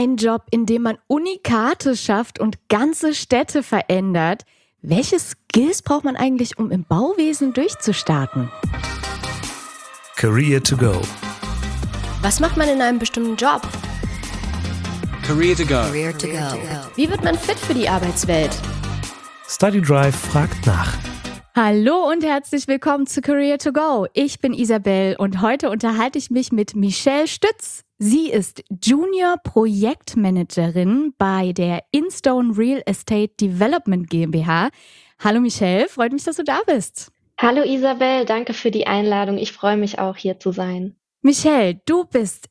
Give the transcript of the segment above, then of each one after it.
Ein Job, in dem man Unikate schafft und ganze Städte verändert. Welche Skills braucht man eigentlich, um im Bauwesen durchzustarten? Career to go. Was macht man in einem bestimmten Job? Career to go. Career to go. Wie wird man fit für die Arbeitswelt? Study Drive fragt nach. Hallo und herzlich willkommen zu Career to go. Ich bin Isabel und heute unterhalte ich mich mit Michelle Stütz. Sie ist Junior Projektmanagerin bei der Instone Real Estate Development GmbH. Hallo Michelle, freut mich, dass du da bist. Hallo Isabel, danke für die Einladung. Ich freue mich auch, hier zu sein. Michelle, du bist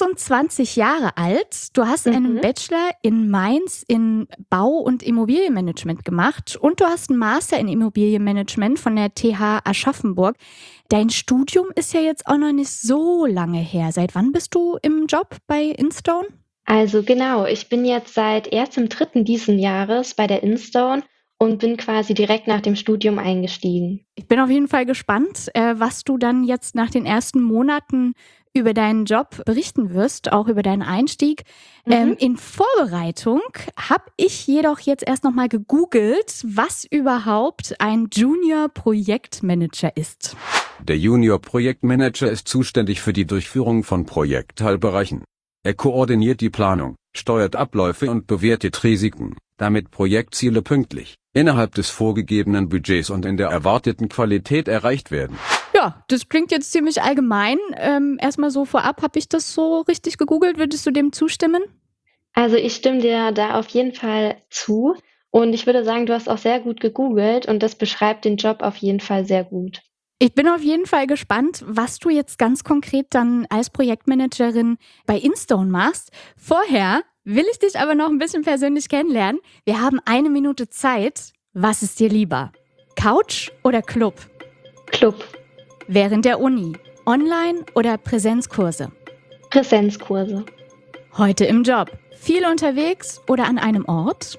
26 Jahre alt. Du hast einen Bachelor in Mainz in Bau- und Immobilienmanagement gemacht und du hast einen Master in Immobilienmanagement von der TH Aschaffenburg. Dein Studium ist ja jetzt auch noch nicht so lange her. Seit wann bist du im Job bei Instone? Also genau, ich bin jetzt seit 1.3. diesen Jahres bei der Instone und bin quasi direkt nach dem Studium eingestiegen. Ich bin auf jeden Fall gespannt, was du dann jetzt nach den ersten Monaten über deinen Job berichten wirst, auch über deinen Einstieg. In Vorbereitung habe ich jedoch jetzt erst nochmal gegoogelt, was überhaupt ein Junior-Projektmanager ist. Der Junior-Projektmanager ist zuständig für die Durchführung von Projektteilbereichen. Er koordiniert die Planung, steuert Abläufe und bewertet Risiken, damit Projektziele pünktlich, innerhalb des vorgegebenen Budgets und in der erwarteten Qualität erreicht werden. Ja, das klingt jetzt ziemlich allgemein. Erstmal so vorab, habe ich das so richtig gegoogelt? Würdest du dem zustimmen? Also ich stimme dir da auf jeden Fall zu und ich würde sagen, du hast auch sehr gut gegoogelt und das beschreibt den Job auf jeden Fall sehr gut. Ich bin auf jeden Fall gespannt, was du jetzt ganz konkret dann als Projektmanagerin bei Instone machst. Vorher will ich dich aber noch ein bisschen persönlich kennenlernen. Wir haben 1 Minute Zeit. Was ist dir lieber? Couch oder Club? Club. Während der Uni? Online- oder Präsenzkurse? Präsenzkurse. Heute im Job? Viel unterwegs oder an einem Ort?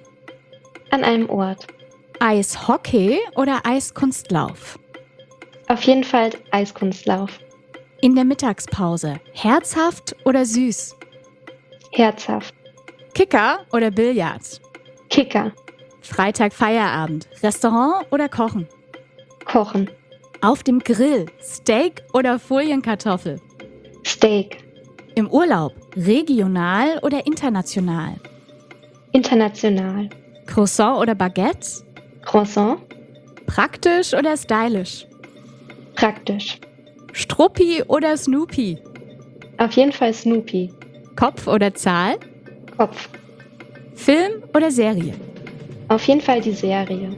An einem Ort. Eishockey oder Eiskunstlauf? Auf jeden Fall Eiskunstlauf. In der Mittagspause? Herzhaft oder süß? Herzhaft. Kicker oder Billard? Kicker. Freitag Feierabend? Restaurant oder Kochen? Kochen. Auf dem Grill? Steak oder Folienkartoffel? Steak. Im Urlaub? Regional oder international? International. Croissant oder Baguette? Croissant. Praktisch oder stylisch? Praktisch. Struppi oder Snoopy? Auf jeden Fall Snoopy. Kopf oder Zahl? Kopf. Film oder Serie? Auf jeden Fall die Serie.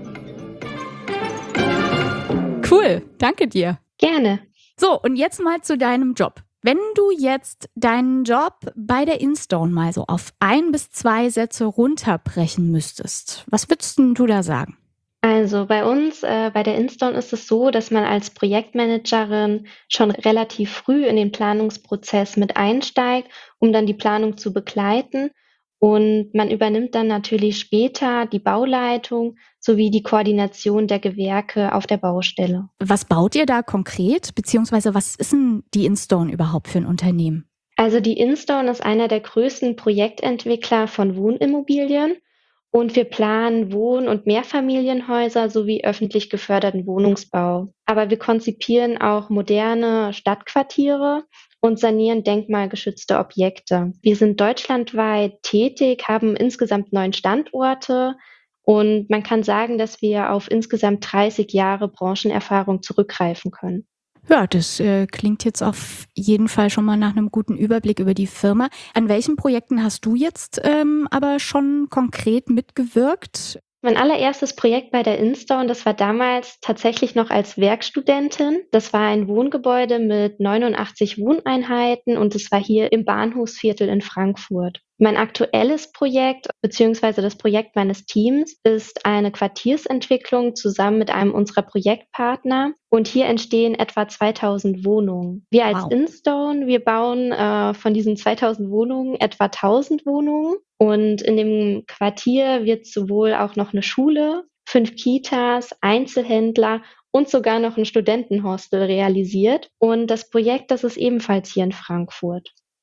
Cool, danke dir. Gerne. So, und jetzt mal zu deinem Job. Wenn du jetzt deinen Job bei der Instone mal so auf 1 bis 2 Sätze runterbrechen müsstest, was würdest denn du da sagen? Also bei uns, bei der Instone ist es so, dass man als Projektmanagerin schon relativ früh in den Planungsprozess mit einsteigt, um dann die Planung zu begleiten. Und man übernimmt dann natürlich später die Bauleitung sowie die Koordination der Gewerke auf der Baustelle. Was baut ihr da konkret, beziehungsweise was ist denn die Instone überhaupt für ein Unternehmen? Also die Instone ist einer der größten Projektentwickler von Wohnimmobilien. Und wir planen Wohn- und Mehrfamilienhäuser sowie öffentlich geförderten Wohnungsbau. Aber wir konzipieren auch moderne Stadtquartiere und sanieren denkmalgeschützte Objekte. Wir sind deutschlandweit tätig, haben insgesamt 9 Standorte und man kann sagen, dass wir auf insgesamt 30 Jahre Branchenerfahrung zurückgreifen können. Ja, das klingt jetzt auf jeden Fall schon mal nach einem guten Überblick über die Firma. An welchen Projekten hast du jetzt aber schon konkret mitgewirkt? Mein allererstes Projekt bei der Instone, das war damals tatsächlich noch als Werkstudentin. Das war ein Wohngebäude mit 89 Wohneinheiten und es war hier im Bahnhofsviertel in Frankfurt. Mein aktuelles Projekt beziehungsweise das Projekt meines Teams ist eine Quartiersentwicklung zusammen mit einem unserer Projektpartner und hier entstehen etwa 2000 Wohnungen. Wir als Wow. Instone, wir bauen von diesen 2000 Wohnungen etwa 1000 Wohnungen und in dem Quartier wird sowohl auch noch eine Schule, 5 Kitas, Einzelhändler und sogar noch ein Studentenhostel realisiert und das Projekt, das ist ebenfalls hier in Frankfurt.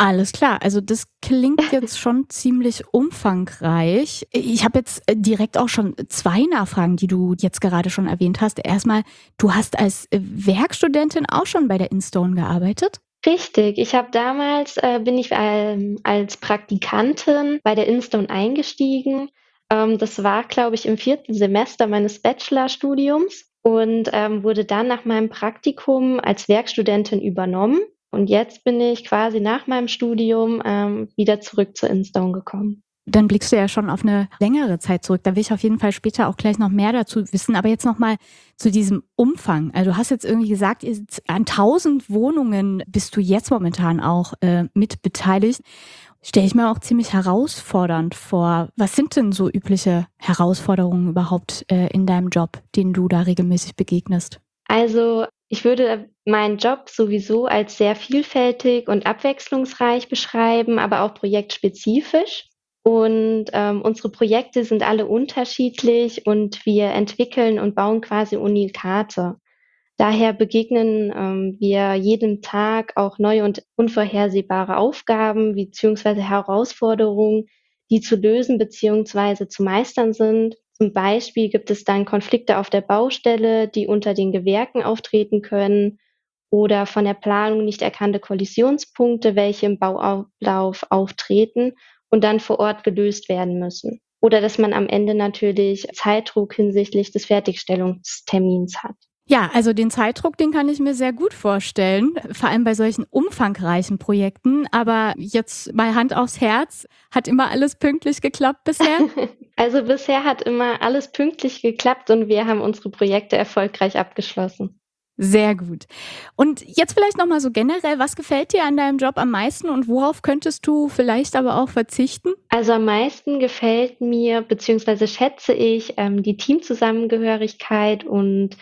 Alles klar, also das klingt jetzt schon ziemlich umfangreich. Ich habe jetzt direkt auch schon 2 Nachfragen, die du jetzt gerade schon erwähnt hast. Erstmal, du hast als Werkstudentin auch schon bei der Instone gearbeitet? Richtig, ich habe damals bin ich, als Praktikantin bei der Instone eingestiegen. Das war, glaube ich, im 4. Semester meines Bachelorstudiums und, wurde dann nach meinem Praktikum als Werkstudentin übernommen. Und jetzt bin ich quasi nach meinem Studium, wieder zurück zur Instone gekommen. Dann blickst du ja schon auf eine längere Zeit zurück. Da will ich auf jeden Fall später auch gleich noch mehr dazu wissen. Aber jetzt noch mal zu diesem Umfang. Also, du hast jetzt irgendwie gesagt, an 1.000 Wohnungen bist du jetzt momentan auch, mit beteiligt. Stelle ich mir auch ziemlich herausfordernd vor. Was sind denn so übliche Herausforderungen überhaupt, in deinem Job, denen du da regelmäßig begegnest? Also, ich würde meinen Job sowieso als sehr vielfältig und abwechslungsreich beschreiben, aber auch projektspezifisch. Und, unsere Projekte sind alle unterschiedlich und wir entwickeln und bauen quasi Unikate. Daher begegnen, wir jeden Tag auch neue und unvorhersehbare Aufgaben beziehungsweise Herausforderungen, die zu lösen beziehungsweise zu meistern sind. Zum Beispiel gibt es dann Konflikte auf der Baustelle, die unter den Gewerken auftreten können oder von der Planung nicht erkannte Kollisionspunkte, welche im Bauablauf auftreten und dann vor Ort gelöst werden müssen. Oder dass man am Ende natürlich Zeitdruck hinsichtlich des Fertigstellungstermins hat. Ja, also den Zeitdruck, den kann ich mir sehr gut vorstellen, vor allem bei solchen umfangreichen Projekten. Aber jetzt mal Hand aufs Herz, hat immer alles pünktlich geklappt bisher? Also bisher hat immer alles pünktlich geklappt und wir haben unsere Projekte erfolgreich abgeschlossen. Sehr gut. Und jetzt vielleicht noch mal so generell, was gefällt dir an deinem Job am meisten und worauf könntest du vielleicht aber auch verzichten? Also am meisten gefällt mir beziehungsweise schätze ich die Teamzusammengehörigkeit und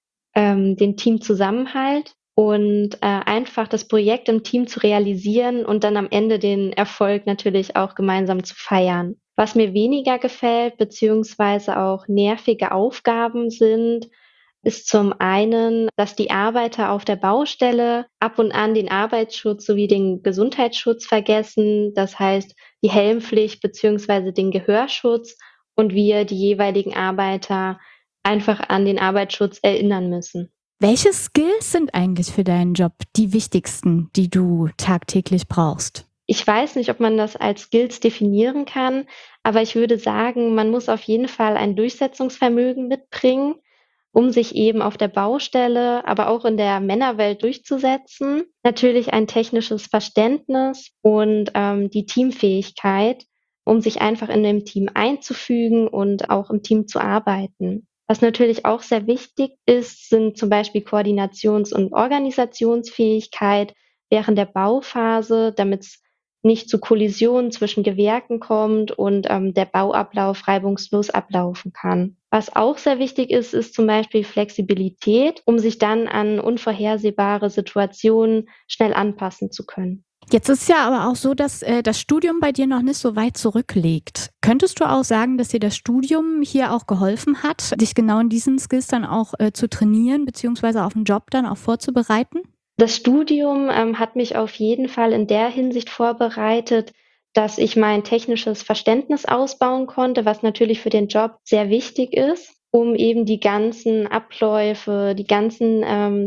den Teamzusammenhalt und, einfach das Projekt im Team zu realisieren und dann am Ende den Erfolg natürlich auch gemeinsam zu feiern. Was mir weniger gefällt, beziehungsweise auch nervige Aufgaben sind, ist zum einen, dass die Arbeiter auf der Baustelle ab und an den Arbeitsschutz sowie den Gesundheitsschutz vergessen. Das heißt, die Helmpflicht beziehungsweise den Gehörschutz und wir, die jeweiligen Arbeiter, einfach an den Arbeitsschutz erinnern müssen. Welche Skills sind eigentlich für deinen Job die wichtigsten, die du tagtäglich brauchst? Ich weiß nicht, ob man das als Skills definieren kann, aber ich würde sagen, man muss auf jeden Fall ein Durchsetzungsvermögen mitbringen, um sich eben auf der Baustelle, aber auch in der Männerwelt durchzusetzen. Natürlich ein technisches Verständnis und, die Teamfähigkeit, um sich einfach in dem Team einzufügen und auch im Team zu arbeiten. Was natürlich auch sehr wichtig ist, sind zum Beispiel Koordinations- und Organisationsfähigkeit während der Bauphase, damit's nicht zu Kollisionen zwischen Gewerken kommt und, der Bauablauf reibungslos ablaufen kann. Was auch sehr wichtig ist, ist zum Beispiel Flexibilität, um sich dann an unvorhersehbare Situationen schnell anpassen zu können. Jetzt ist ja aber auch so, dass das Studium bei dir noch nicht so weit zurückliegt. Könntest du auch sagen, dass dir das Studium hier auch geholfen hat, dich genau in diesen Skills dann auch zu trainieren, beziehungsweise auf den Job dann auch vorzubereiten? Das Studium, hat mich auf jeden Fall in der Hinsicht vorbereitet, dass ich mein technisches Verständnis ausbauen konnte, was natürlich für den Job sehr wichtig ist, um eben die ganzen Abläufe, die ganzen,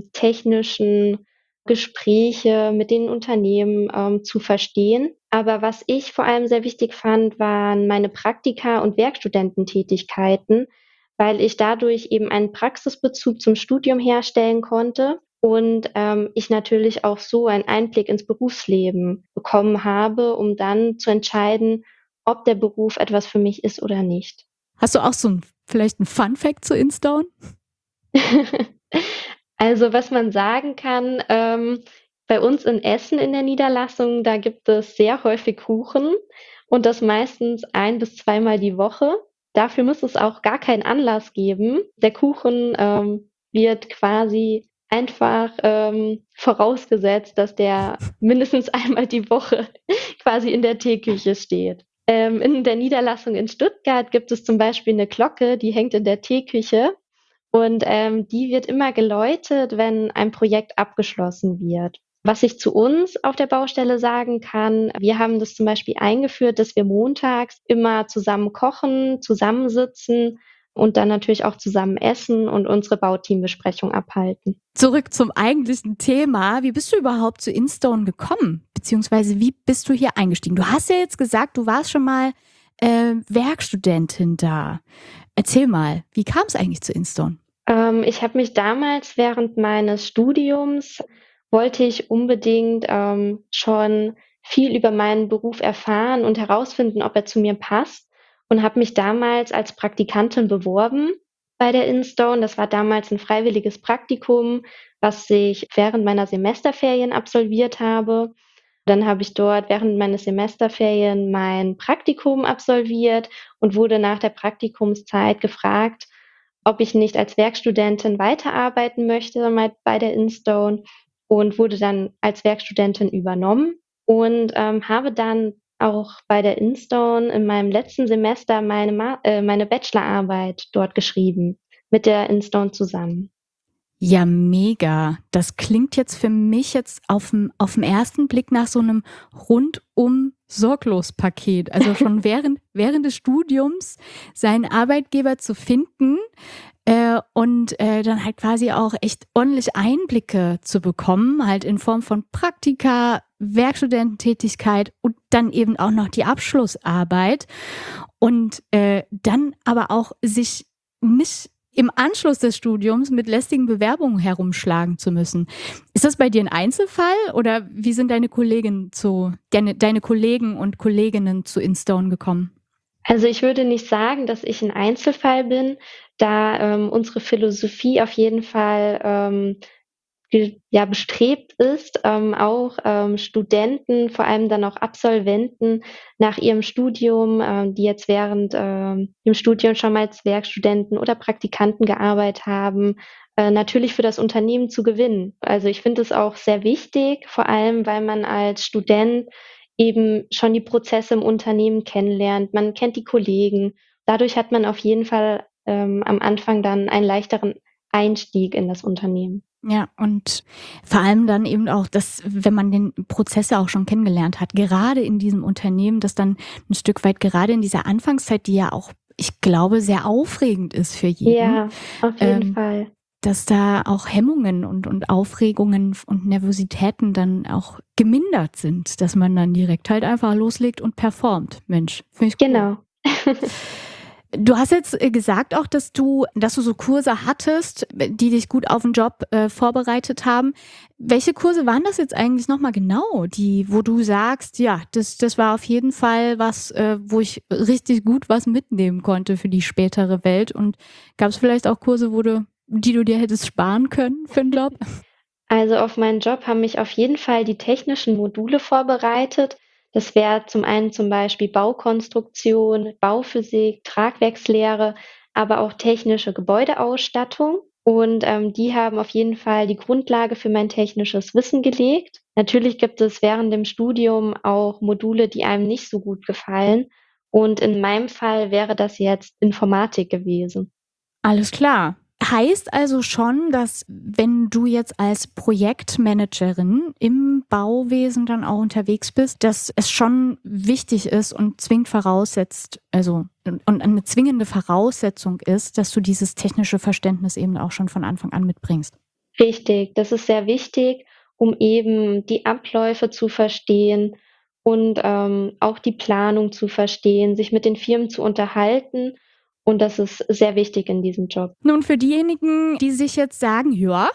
technischen Gespräche mit den Unternehmen, zu verstehen. Aber was ich vor allem sehr wichtig fand, waren meine Praktika und Werkstudententätigkeiten, weil ich dadurch eben einen Praxisbezug zum Studium herstellen konnte und, ich natürlich auch so einen Einblick ins Berufsleben bekommen habe, um dann zu entscheiden, ob der Beruf etwas für mich ist oder nicht. Hast du auch so vielleicht 'n Fun-Fact zu Instone? Also, was man sagen kann, bei uns in Essen in der Niederlassung, da gibt es sehr häufig Kuchen und das meistens 1 bis zweimal die Woche. Dafür muss es auch gar keinen Anlass geben. Der Kuchen, wird quasi einfach, vorausgesetzt, dass der mindestens einmal die Woche quasi in der Teeküche steht. In der Niederlassung in Stuttgart gibt es zum Beispiel 'ne Glocke, die hängt in der Teeküche und, die wird immer geläutet, wenn ein Projekt abgeschlossen wird. Was ich zu uns auf der Baustelle sagen kann, wir haben das zum Beispiel eingeführt, dass wir montags immer zusammen kochen, zusammensitzen und dann natürlich auch zusammen essen und unsere Bauteambesprechung abhalten. Zurück zum eigentlichen Thema. Wie bist du überhaupt zu Instone gekommen? Beziehungsweise wie bist du hier eingestiegen? Du hast ja jetzt gesagt, du warst schon mal Werkstudentin da. Erzähl mal, wie kam es eigentlich zu Instone? Ich habe mich damals während meines Studiums wollte ich unbedingt, schon viel über meinen Beruf erfahren und herausfinden, ob er zu mir passt und habe mich damals als Praktikantin beworben bei der Instone. Das war damals ein freiwilliges Praktikum, was ich während meiner Semesterferien absolviert habe. Dann habe ich dort während meines Semesterferien mein Praktikum absolviert und wurde nach der Praktikumszeit gefragt, ob ich nicht als Werkstudentin weiterarbeiten möchte bei der Instone und wurde dann als Werkstudentin übernommen und, habe dann auch bei der Instone in meinem letzten Semester meine Bachelorarbeit dort geschrieben, mit der Instone zusammen. Ja, mega. Das klingt jetzt für mich jetzt auf 'n ersten Blick nach so einem rundum sorglos Paket. Also schon während des Studiums seinen Arbeitgeber zu finden, dann halt quasi auch echt ordentlich Einblicke zu bekommen, halt in Form von Praktika, Werkstudententätigkeit und dann eben auch noch die Abschlussarbeit. Dann aber auch sich nicht im Anschluss des Studiums mit lästigen Bewerbungen herumschlagen zu müssen. Ist das bei dir ein Einzelfall oder wie sind deine Kollegen und Kolleginnen zu Instone gekommen? Also, ich würde nicht sagen, dass ich 'n Einzelfall bin, da, unsere Philosophie auf jeden Fall, bestrebt ist, auch, Studenten, vor allem dann auch Absolventen nach ihrem Studium, die jetzt während, dem Studium schon mal als Werkstudenten oder Praktikanten gearbeitet haben, natürlich für das Unternehmen zu gewinnen. Also, ich finde es auch sehr wichtig, vor allem, weil man als Student eben schon die Prozesse im Unternehmen kennenlernt. Man kennt die Kollegen. Dadurch hat man auf jeden Fall, am Anfang dann einen leichteren Einstieg in das Unternehmen. Ja, und vor allem dann eben auch, dass, wenn man den Prozess ja auch schon kennengelernt hat, gerade in diesem Unternehmen, dass dann ein Stück weit gerade in dieser Anfangszeit, die ja auch, ich glaube, sehr aufregend ist für jeden, Ja, auf jeden ähm, Fall. dass da auch Hemmungen und Aufregungen und Nervositäten dann auch gemindert sind, dass man dann direkt halt einfach loslegt und performt. Mensch, finde ich cool. Genau. Du hast jetzt gesagt auch, dass du so Kurse hattest, die dich gut auf den Job vorbereitet haben. Welche Kurse waren das jetzt eigentlich nochmal genau, wo du sagst, ja, das war auf jeden Fall was, wo ich richtig gut was mitnehmen konnte für die spätere Welt? Und gab es vielleicht auch Kurse, die du dir hättest sparen können für den Job? Also, auf meinen Job haben mich auf jeden Fall die technischen Module vorbereitet. Das wäre zum einen zum Beispiel Baukonstruktion, Bauphysik, Tragwerkslehre, aber auch technische Gebäudeausstattung. Und, die haben auf jeden Fall die Grundlage für mein technisches Wissen gelegt. Natürlich gibt es während dem Studium auch Module, die einem nicht so gut gefallen. Und in meinem Fall wäre das jetzt Informatik gewesen. Alles klar. Heißt also schon, dass wenn du jetzt als Projektmanagerin im Bauwesen dann auch unterwegs bist, dass es schon wichtig ist und zwingend voraussetzt, also und eine zwingende Voraussetzung ist, dass du dieses technische Verständnis eben auch schon von Anfang an mitbringst. Richtig, das ist sehr wichtig, um eben die Abläufe zu verstehen und, auch die Planung zu verstehen, sich mit den Firmen zu unterhalten und das ist sehr wichtig in diesem Job. Nun, für diejenigen, die sich jetzt sagen, ja,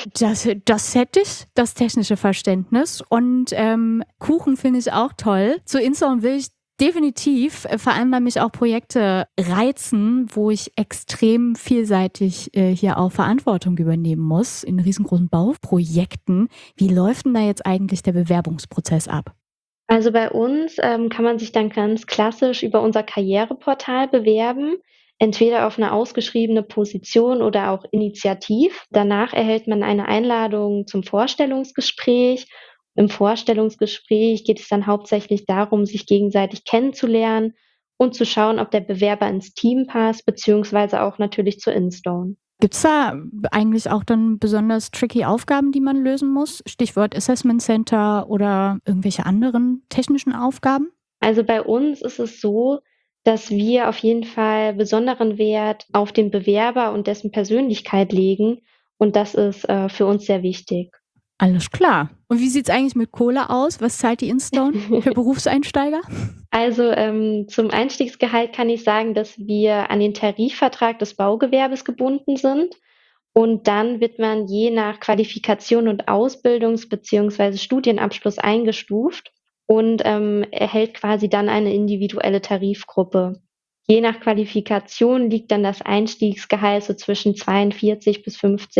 das hätte ich, das technische Verständnis und Kuchen finde ich auch toll. Zu Instone will ich definitiv, vor allem weil mich auch Projekte reizen, wo ich extrem vielseitig hier auch Verantwortung übernehmen muss in riesengroßen Bauprojekten. Wie läuft denn da jetzt eigentlich der Bewerbungsprozess ab? Also, bei uns, kann man sich dann ganz klassisch über unser Karriereportal bewerben, entweder auf 'ne ausgeschriebene Position oder auch initiativ. Danach erhält man eine Einladung zum Vorstellungsgespräch. Im Vorstellungsgespräch geht es dann hauptsächlich darum, sich gegenseitig kennenzulernen und zu schauen, ob der Bewerber ins Team passt, beziehungsweise auch natürlich zur Instone. Gibt es da eigentlich auch dann besonders tricky Aufgaben, die man lösen muss? Stichwort Assessment Center oder irgendwelche anderen technischen Aufgaben? Also bei uns ist es so, dass wir auf jeden Fall besonderen Wert auf den Bewerber und dessen Persönlichkeit legen. Und das ist für uns sehr wichtig. Alles klar. Und wie sieht's eigentlich mit Kohle aus? Was zahlt die Instone für Berufseinsteiger? Also zum Einstiegsgehalt kann ich sagen, dass wir an den Tarifvertrag des Baugewerbes gebunden sind. Und dann wird man je nach Qualifikation und Ausbildungs- bzw. Studienabschluss eingestuft und erhält quasi dann eine individuelle Tarifgruppe. Je nach Qualifikation liegt dann das Einstiegsgehalt so zwischen 42.000 bis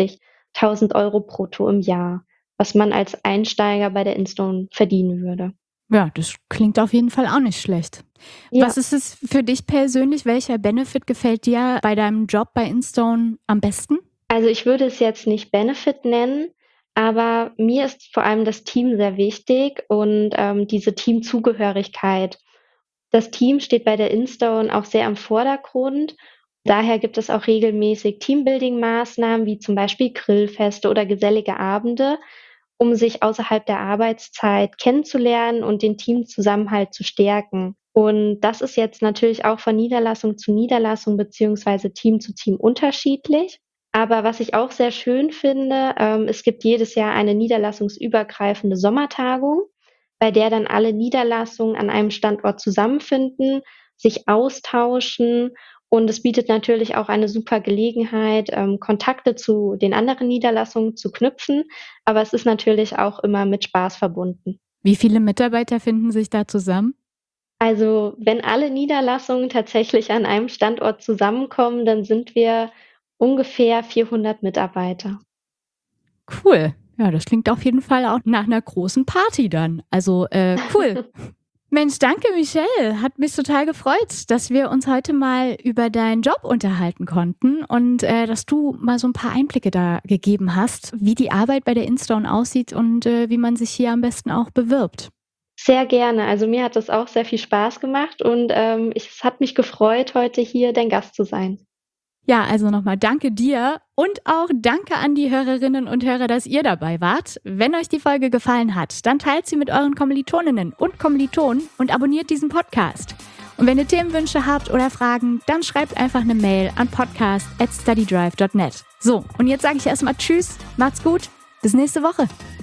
50.000 Euro brutto im Jahr, was man als Einsteiger bei der Instone verdienen würde. Ja, das klingt auf jeden Fall auch nicht schlecht. Ja. Was ist es für dich persönlich? Welcher Benefit gefällt dir bei deinem Job bei Instone am besten? Also ich würde es jetzt nicht Benefit nennen, aber mir ist vor allem das Team sehr wichtig und diese Teamzugehörigkeit. Das Team steht bei der Instone auch sehr im Vordergrund. Daher gibt es auch regelmäßig Teambuilding-Maßnahmen wie zum Beispiel Grillfeste oder gesellige Abende, um sich außerhalb der Arbeitszeit kennenzulernen und den Teamzusammenhalt zu stärken. Und das ist jetzt natürlich auch von Niederlassung zu Niederlassung beziehungsweise Team zu Team unterschiedlich. Aber was ich auch sehr schön finde, es gibt jedes Jahr eine niederlassungsübergreifende Sommertagung, bei der dann alle Niederlassungen an einem Standort zusammenfinden, sich austauschen und es bietet natürlich auch eine super Gelegenheit, Kontakte zu den anderen Niederlassungen zu knüpfen, aber es ist natürlich auch immer mit Spaß verbunden. Wie viele Mitarbeiter finden sich da zusammen? Also wenn alle Niederlassungen tatsächlich an einem Standort zusammenkommen, dann sind wir ungefähr 400 Mitarbeiter. Cool. Ja, das klingt auf jeden Fall auch nach einer großen Party dann. Also cool. Mensch, danke Michelle. Hat mich total gefreut, dass wir uns heute mal über deinen Job unterhalten konnten und dass du mal so ein paar Einblicke da gegeben hast, wie die Arbeit bei der Instone aussieht und wie man sich hier am besten auch bewirbt. Sehr gerne. Also mir hat das auch sehr viel Spaß gemacht und es hat mich gefreut, heute hier dein Gast zu sein. Ja, also nochmal danke dir und auch danke an die Hörerinnen und Hörer, dass ihr dabei wart. Wenn euch die Folge gefallen hat, dann teilt sie mit euren Kommilitoninnen und Kommilitonen und abonniert diesen Podcast. Und wenn ihr Themenwünsche habt oder Fragen, dann schreibt einfach eine Mail an podcast@studydrive.net. So, und jetzt sage ich erstmal Tschüss, macht's gut, bis nächste Woche.